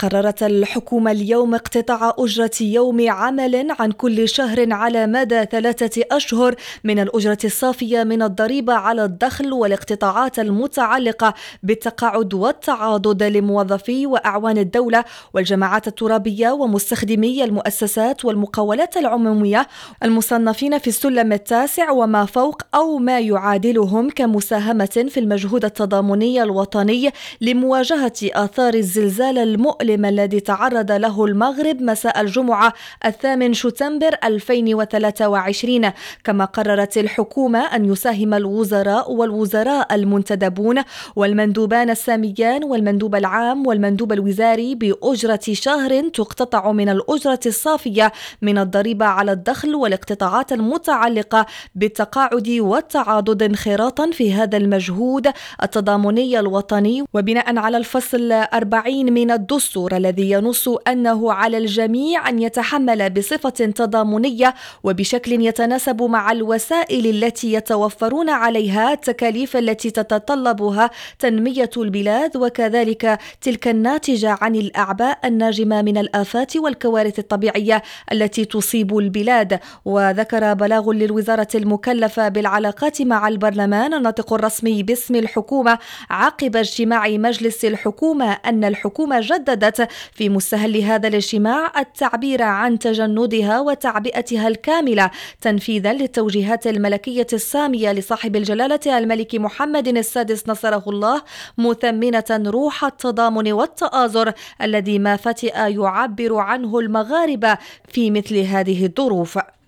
قررت الحكومة اليوم اقتطاع أجرة يوم عمل عن كل شهر على مدى 3 أشهر من الأجرة الصافية من الضريبة على الدخل والاقتطاعات المتعلقة بالتقاعد والتعاضد لموظفي وأعوان الدولة والجماعات الترابية ومستخدمي المؤسسات والمقاولات العمومية المصنفين في السلم التاسع وما فوق أو ما يعادلهم كمساهمة في المجهود التضامني الوطني لمواجهة آثار الزلزال المؤلم الذي تعرض له المغرب مساء الجمعة 8 شتنبر 2023. كما قررت الحكومة أن يساهم الوزراء والوزراء المنتدبون والمندوبان الساميان والمندوب العام والمندوب الوزاري بأجرة شهر تقتطع من الأجرة الصافية من الضريبة على الدخل والاقتطاعات المتعلقة بالتقاعد والتعاضد انخراطا في هذا المجهود التضامني الوطني، وبناء على الفصل 40 من الدستور الذي ينص أنه على الجميع أن يتحمل بصفة تضامنية وبشكل يتناسب مع الوسائل التي يتوفرون عليها التكاليف التي تتطلبها تنمية البلاد، وكذلك تلك الناتجة عن الأعباء الناجمة من الآفات والكوارث الطبيعية التي تصيب البلاد. وذكر بلاغ للوزارة المكلفة بالعلاقات مع البرلمان الناطق الرسمي باسم الحكومة عقب اجتماع مجلس الحكومة أن الحكومة جددت في مستهل هذا الاجتماع التعبير عن تجندها وتعبئتها الكاملة تنفيذا للتوجيهات الملكية السامية لصاحب الجلالة الملك محمد السادس نصره الله، مثمنة روح التضامن والتآزر الذي ما فتئ يعبر عنه المغاربة في مثل هذه الظروف.